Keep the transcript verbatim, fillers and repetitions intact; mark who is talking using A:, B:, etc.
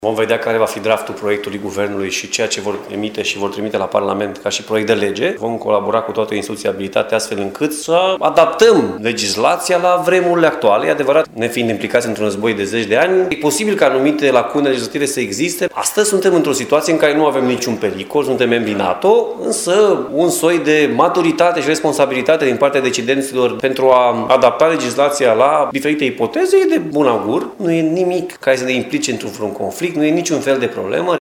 A: Vom vedea care va fi draftul proiectului Guvernului și ceea ce vor emite și vor trimite la Parlament ca și proiect de lege. Vom colabora cu toată instituția abilitate astfel încât să adaptăm legislația la vremurile actuale. E adevărat, ne fiind implicați într-un război de zeci de ani, e posibil ca anumite lacune legislative să existe. Astăzi suntem într-o situație în care nu avem niciun pericol, suntem membri NATO, însă un soi de maturitate și responsabilitate din partea decidenților pentru a adapta legislația la diferite ipoteze e de bun augur. Nu e nimic care să ne implice într-un conflict, nu e niciun fel de problemă.